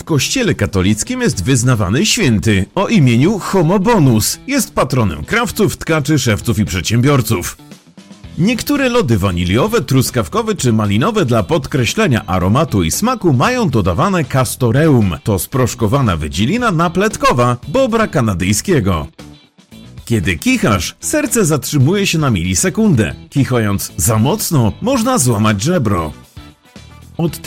kościele katolickim jest wyznawany święty o imieniu Homo Bonus. Jest patronem krawców, tkaczy, szewców i przedsiębiorców. Niektóre lody waniliowe, truskawkowe czy malinowe dla podkreślenia aromatu i smaku mają dodawane castoreum. To sproszkowana wydzielina napletkowa bobra kanadyjskiego. Kiedy kichasz, serce zatrzymuje się na milisekundę. Kichając za mocno, można złamać żebro. Od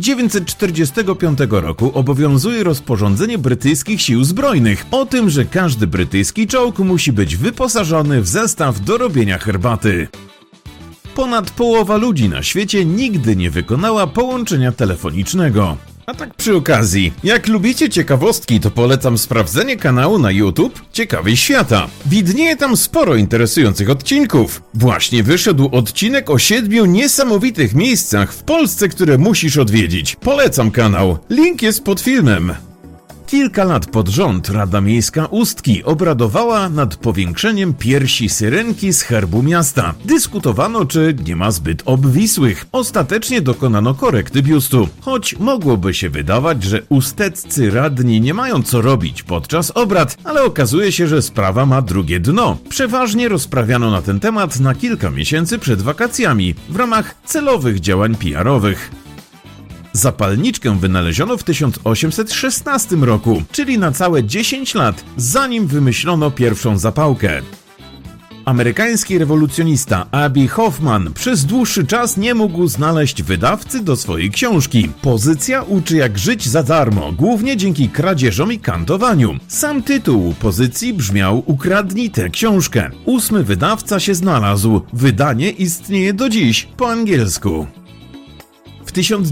1945 roku obowiązuje rozporządzenie brytyjskich sił zbrojnych o tym, że każdy brytyjski czołg musi być wyposażony w zestaw do robienia herbaty. Ponad połowa ludzi na świecie nigdy nie wykonała połączenia telefonicznego. A tak przy okazji, jak lubicie ciekawostki, to polecam sprawdzenie kanału na YouTube Ciekawy Świata. Widnieje tam sporo interesujących odcinków. Właśnie wyszedł odcinek o 7 niesamowitych miejscach w Polsce, które musisz odwiedzić. Polecam kanał, link jest pod filmem. Kilka lat pod rząd Rada Miejska Ustki obradowała nad powiększeniem piersi syrenki z herbu miasta. Dyskutowano, czy nie ma zbyt obwisłych. Ostatecznie dokonano korekty biustu. Choć mogłoby się wydawać, że usteccy radni nie mają co robić podczas obrad, ale okazuje się, że sprawa ma drugie dno. Przeważnie rozprawiano na ten temat na kilka miesięcy przed wakacjami w ramach celowych działań PR-owych. Zapalniczkę wynaleziono w 1816 roku, czyli na całe 10 lat, zanim wymyślono pierwszą zapałkę. Amerykański rewolucjonista Abby Hoffman przez dłuższy czas nie mógł znaleźć wydawcy do swojej książki. Pozycja uczy jak żyć za darmo, głównie dzięki kradzieżom i kantowaniu. Sam tytuł pozycji brzmiał „Ukradnij tę książkę”. 8. wydawca się znalazł. Wydanie istnieje do dziś po angielsku. W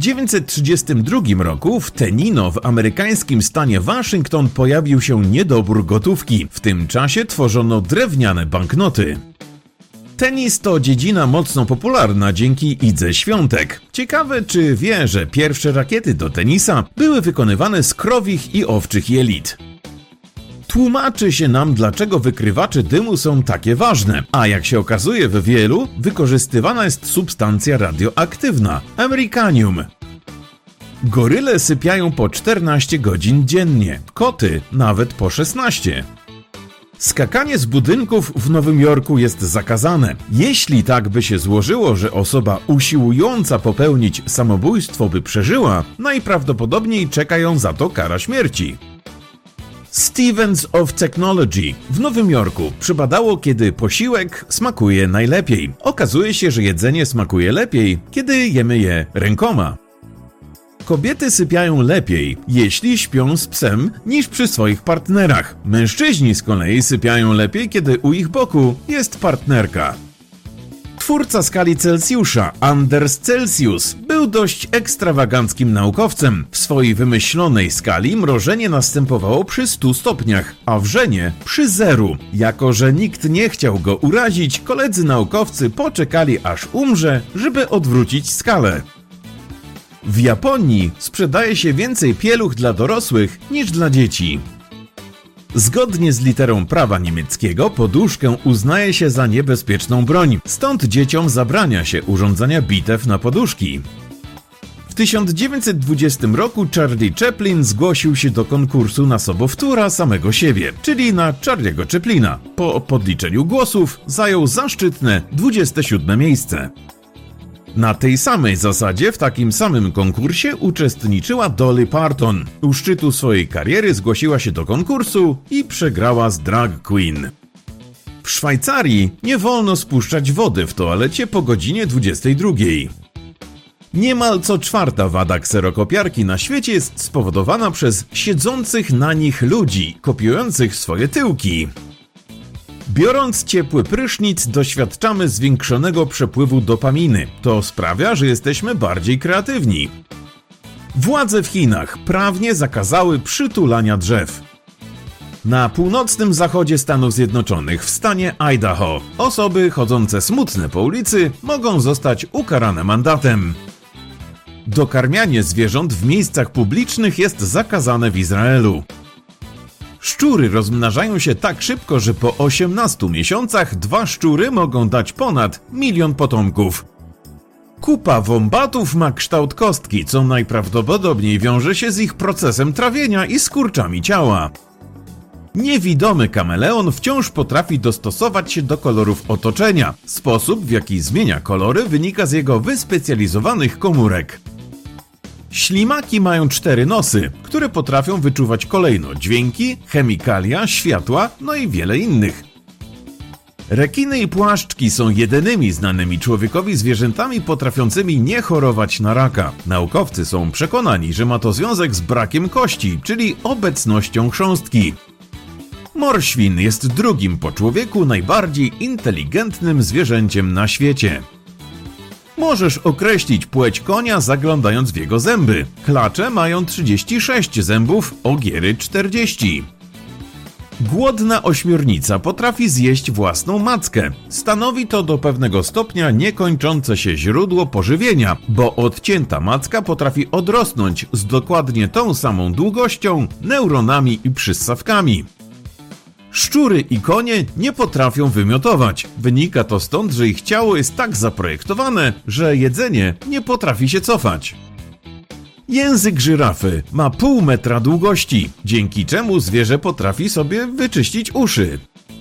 1932 roku w Tenino w amerykańskim stanie Waszyngton pojawił się niedobór gotówki. W tym czasie tworzono drewniane banknoty. Tenis to dziedzina mocno popularna dzięki Idze Świątek. Ciekawe, czy wie, że pierwsze rakiety do tenisa były wykonywane z krowich i owczych jelit. Tłumaczy się nam, dlaczego wykrywacze dymu są takie ważne, a jak się okazuje w wielu, wykorzystywana jest substancja radioaktywna – amerikanium. Goryle sypiają po 14 godzin dziennie, koty nawet po 16. Skakanie z budynków w Nowym Jorku jest zakazane. Jeśli tak by się złożyło, że osoba usiłująca popełnić samobójstwo by przeżyła, najprawdopodobniej czeka ją za to kara śmierci. Stevens of Technology w Nowym Jorku przebadało, kiedy posiłek smakuje najlepiej. Okazuje się, że jedzenie smakuje lepiej, kiedy jemy je rękoma. Kobiety sypiają lepiej, jeśli śpią z psem, niż przy swoich partnerach. Mężczyźni z kolei sypiają lepiej, kiedy u ich boku jest partnerka. Twórca skali Celsjusza, Anders Celsius, był dość ekstrawaganckim naukowcem. W swojej wymyślonej skali mrożenie następowało przy 100 stopniach, a wrzenie przy 0. Jako że nikt nie chciał go urazić, koledzy naukowcy poczekali aż umrze, żeby odwrócić skalę. W Japonii sprzedaje się więcej pieluch dla dorosłych niż dla dzieci. Zgodnie z literą prawa niemieckiego poduszkę uznaje się za niebezpieczną broń, stąd dzieciom zabrania się urządzania bitew na poduszki. W 1920 roku Charlie Chaplin zgłosił się do konkursu na sobowtóra samego siebie, czyli na Charlie'ego Chaplina. Po podliczeniu głosów zajął zaszczytne 27 miejsce. Na tej samej zasadzie w takim samym konkursie uczestniczyła Dolly Parton. U szczytu swojej kariery zgłosiła się do konkursu i przegrała z drag queen. W Szwajcarii nie wolno spuszczać wody w toalecie po godzinie 22. Niemal co czwarta wada kserokopiarki na świecie jest spowodowana przez siedzących na nich ludzi, kopiujących swoje tyłki. Biorąc ciepły prysznic, doświadczamy zwiększonego przepływu dopaminy. To sprawia, że jesteśmy bardziej kreatywni. Władze w Chinach prawnie zakazały przytulania drzew. Na północnym zachodzie Stanów Zjednoczonych, w stanie Idaho, osoby chodzące smutne po ulicy mogą zostać ukarane mandatem. Dokarmianie zwierząt w miejscach publicznych jest zakazane w Izraelu. Szczury rozmnażają się tak szybko, że po 18 miesiącach 2 szczury mogą dać ponad 1 000 000 potomków. Kupa wombatów ma kształt kostki, co najprawdopodobniej wiąże się z ich procesem trawienia i skurczami ciała. Niewidomy kameleon wciąż potrafi dostosować się do kolorów otoczenia. Sposób, w jaki zmienia kolory, wynika z jego wyspecjalizowanych komórek. Ślimaki mają 4 nosy, które potrafią wyczuwać kolejno dźwięki, chemikalia, światła, no i wiele innych. Rekiny i płaszczki są jedynymi znanymi człowiekowi zwierzętami potrafiącymi nie chorować na raka. Naukowcy są przekonani, że ma to związek z brakiem kości, czyli obecnością chrząstki. Morświn jest drugim po człowieku najbardziej inteligentnym zwierzęciem na świecie. Możesz określić płeć konia zaglądając w jego zęby. Klacze mają 36 zębów, ogiery 40. Głodna ośmiornica potrafi zjeść własną mackę. Stanowi to do pewnego stopnia niekończące się źródło pożywienia, bo odcięta macka potrafi odrosnąć z dokładnie tą samą długością, neuronami i przyssawkami. Szczury i konie nie potrafią wymiotować. Wynika to stąd, że ich ciało jest tak zaprojektowane, że jedzenie nie potrafi się cofać. Język żyrafy ma pół metra długości, dzięki czemu zwierzę potrafi sobie wyczyścić uszy.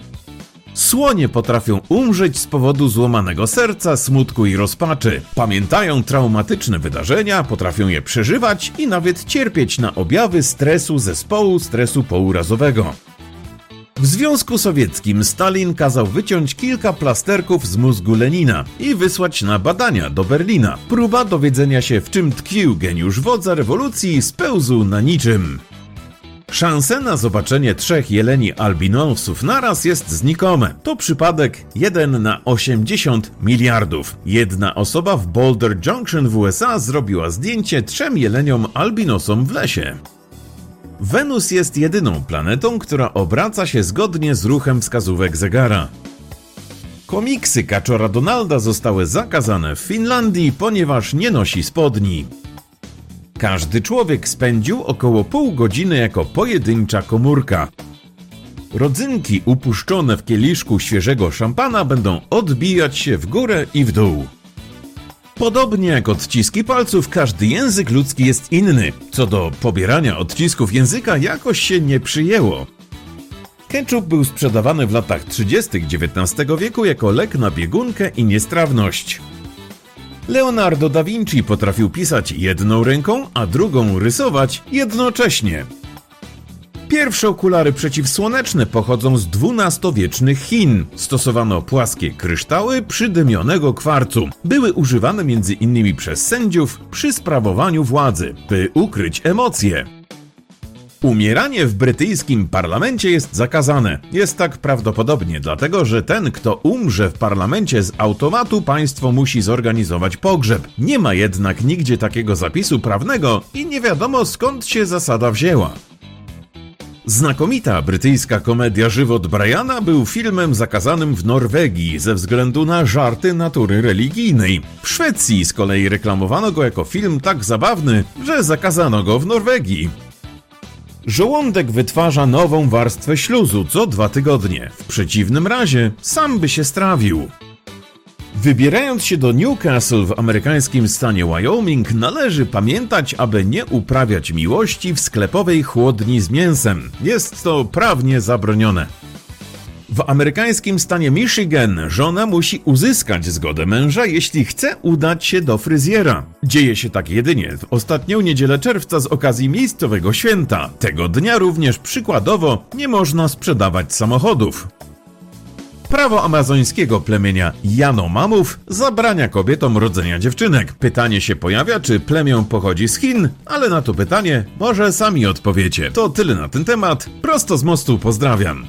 Słonie potrafią umrzeć z powodu złamanego serca, smutku i rozpaczy. Pamiętają traumatyczne wydarzenia, potrafią je przeżywać i nawet cierpieć na objawy stresu zespołu stresu pourazowego. W Związku Sowieckim Stalin kazał wyciąć kilka plasterków z mózgu Lenina i wysłać na badania do Berlina. Próba dowiedzenia się, w czym tkwił geniusz wodza rewolucji, spełzł na niczym. Szanse na zobaczenie 3 jeleni albinosów naraz jest znikome. To przypadek 1 na 80 miliardów. Jedna osoba w Boulder Junction w USA zrobiła zdjęcie 3 jeleniom albinosom w lesie. Wenus jest jedyną planetą, która obraca się zgodnie z ruchem wskazówek zegara. Komiksy kaczora Donalda zostały zakazane w Finlandii, ponieważ nie nosi spodni. Każdy człowiek spędził około pół godziny jako pojedyncza komórka. Rodzynki upuszczone w kieliszku świeżego szampana będą odbijać się w górę i w dół. Podobnie jak odciski palców, każdy język ludzki jest inny. Co do pobierania odcisków języka jakoś się nie przyjęło. Ketchup był sprzedawany w latach 30. XIX wieku jako lek na biegunkę i niestrawność. Leonardo da Vinci potrafił pisać jedną ręką, a drugą rysować jednocześnie. Pierwsze okulary przeciwsłoneczne pochodzą z XII-wiecznych Chin. Stosowano płaskie kryształy przydymionego kwarcu. Były używane m.in. przez sędziów przy sprawowaniu władzy, by ukryć emocje. Umieranie w brytyjskim parlamencie jest zakazane. Jest tak prawdopodobnie dlatego, że ten, kto umrze w parlamencie z automatu, państwo musi zorganizować pogrzeb. Nie ma jednak nigdzie takiego zapisu prawnego i nie wiadomo, skąd się zasada wzięła. Znakomita brytyjska komedia Żywot Briana był filmem zakazanym w Norwegii ze względu na żarty natury religijnej. W Szwecji z kolei reklamowano go jako film tak zabawny, że zakazano go w Norwegii. Żołądek wytwarza nową warstwę śluzu co 2 tygodnie. W przeciwnym razie sam by się strawił. Wybierając się do Newcastle w amerykańskim stanie Wyoming, należy pamiętać, aby nie uprawiać miłości w sklepowej chłodni z mięsem. Jest to prawnie zabronione. W amerykańskim stanie Michigan żona musi uzyskać zgodę męża, jeśli chce udać się do fryzjera. Dzieje się tak jedynie w ostatnią niedzielę czerwca z okazji miejscowego święta. Tego dnia również przykładowo nie można sprzedawać samochodów. Prawo amazońskiego plemienia Yanomamów zabrania kobietom rodzenia dziewczynek. Pytanie się pojawia, czy plemię pochodzi z Chin, ale na to pytanie może sami odpowiecie. To tyle na ten temat. Prosto z mostu pozdrawiam.